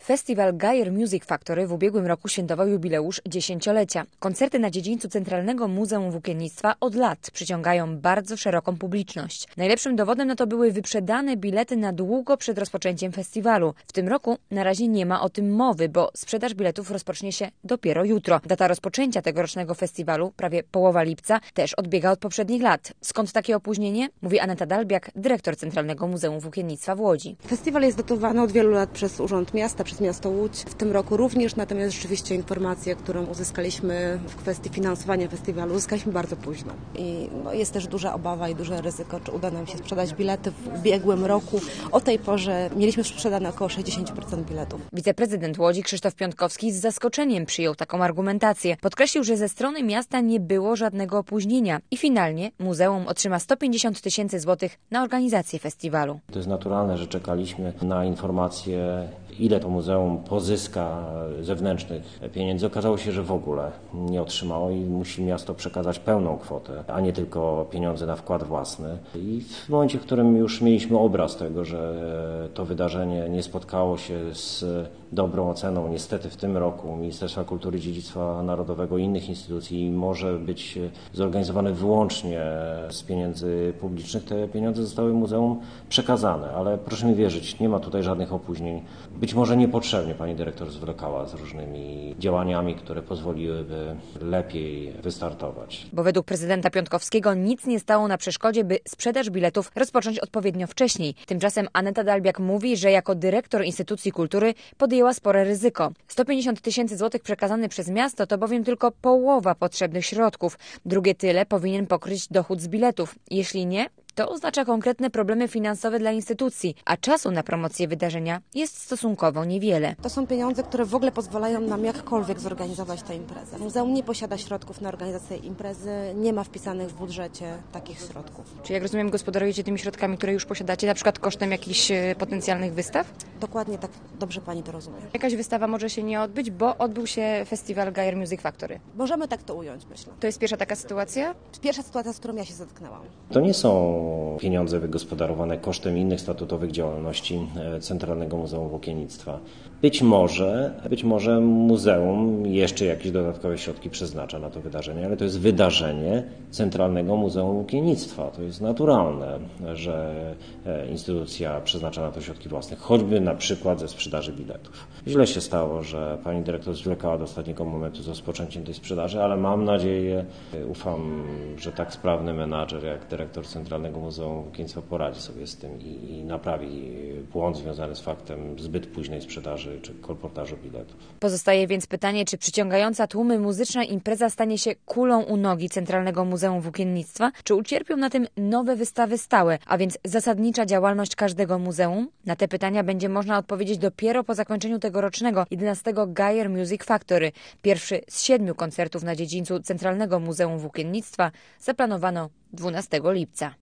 Festiwal Geier Music Factory w ubiegłym roku świętował jubileusz 10-lecia. Koncerty na dziedzińcu Centralnego Muzeum Włókiennictwa od lat przyciągają bardzo szeroką publiczność. Najlepszym dowodem na to były wyprzedane bilety na długo przed rozpoczęciem festiwalu. W tym roku na razie nie ma o tym mowy, bo sprzedaż biletów rozpocznie się dopiero jutro. Data rozpoczęcia tegorocznego festiwalu, prawie połowa lipca, też odbiega od poprzednich lat. Skąd takie opóźnienie? Mówi Aneta Dalbiak, dyrektor Centralnego Muzeum Włókiennictwa w Łodzi. Festiwal jest dotowany od wielu lat przez Urząd Miasta, przez miasto Łódź. W tym roku również, natomiast rzeczywiście informację, którą uzyskaliśmy w kwestii finansowania festiwalu, uzyskaliśmy bardzo późno. I jest też duża obawa i duże ryzyko, czy uda nam się sprzedać bilety w ubiegłym roku. O tej porze mieliśmy sprzedane około 60% biletów. Wiceprezydent Łodzi Krzysztof Piątkowski z zaskoczeniem przyjął taką argumentację. Podkreślił, że ze strony miasta nie było żadnego opóźnienia i finalnie muzeum otrzyma 150 000 złotych na organizację festiwalu. To jest naturalne, że czekaliśmy na informację, ile to muzeum pozyska zewnętrznych pieniędzy. Okazało się, że w ogóle nie otrzymało i musi miasto przekazać pełną kwotę, a nie tylko pieniądze na wkład własny. I w momencie, w którym już mieliśmy obraz tego, że to wydarzenie nie spotkało się z dobrą oceną, niestety w tym roku Ministerstwa Kultury i Dziedzictwa Narodowego i innych instytucji może być zorganizowane wyłącznie z pieniędzy publicznych, te pieniądze zostały muzeum przekazane, ale proszę mi wierzyć, nie ma tutaj żadnych opóźnień. Być może niepotrzebnie pani dyrektor zwlekała z różnymi działaniami, które pozwoliłyby lepiej wystartować. Bo według prezydenta Piątkowskiego nic nie stało na przeszkodzie, by sprzedaż biletów rozpocząć odpowiednio wcześniej. Tymczasem Aneta Dalbiak mówi, że jako dyrektor instytucji kultury podjęła spore ryzyko. 150 000 złotych przekazane przez miasto to bowiem tylko połowa potrzebnych środków. Drugie tyle powinien pokryć dochód z biletów. Jeśli nie, to oznacza konkretne problemy finansowe dla instytucji, a czasu na promocję wydarzenia jest stosunkowo niewiele. To są pieniądze, które w ogóle pozwalają nam jakkolwiek zorganizować tę imprezę. Muzeum nie posiada środków na organizację imprezy, nie ma wpisanych w budżecie takich środków. Czy jak rozumiem, gospodarujecie tymi środkami, które już posiadacie, na przykład kosztem jakichś potencjalnych wystaw? Dokładnie tak, dobrze pani to rozumie. Jakaś wystawa może się nie odbyć, bo odbył się festiwal Geier Music Factory. Możemy tak to ująć, myślę. To jest pierwsza taka sytuacja? Pierwsza sytuacja, z którą ja się zetknęłam. To nie są pieniądze wygospodarowane kosztem innych statutowych działalności Centralnego Muzeum Włókiennictwa. Być może muzeum jeszcze jakieś dodatkowe środki przeznacza na to wydarzenie, ale to jest wydarzenie Centralnego Muzeum Włókiennictwa. To jest naturalne, że instytucja przeznacza na to środki własne, choćby na przykład ze sprzedaży biletów. Źle się stało, że pani dyrektor zwlekała do ostatniego momentu z rozpoczęciem tej sprzedaży, ale mam nadzieję, ufam, że tak sprawny menadżer jak dyrektor Centralnego Muzeum Włókiennictwa poradzi sobie z tym i naprawi błąd związany z faktem zbyt późnej sprzedaży czy kolportażu biletów. Pozostaje więc pytanie, czy przyciągająca tłumy muzyczna impreza stanie się kulą u nogi Centralnego Muzeum Włókiennictwa, czy ucierpią na tym nowe wystawy stałe, a więc zasadnicza działalność każdego muzeum? Na te pytania będzie można odpowiedzieć dopiero po zakończeniu tegorocznego 11. Geier Music Factory. Pierwszy z 7 koncertów na dziedzińcu Centralnego Muzeum Włókiennictwa zaplanowano 12 lipca.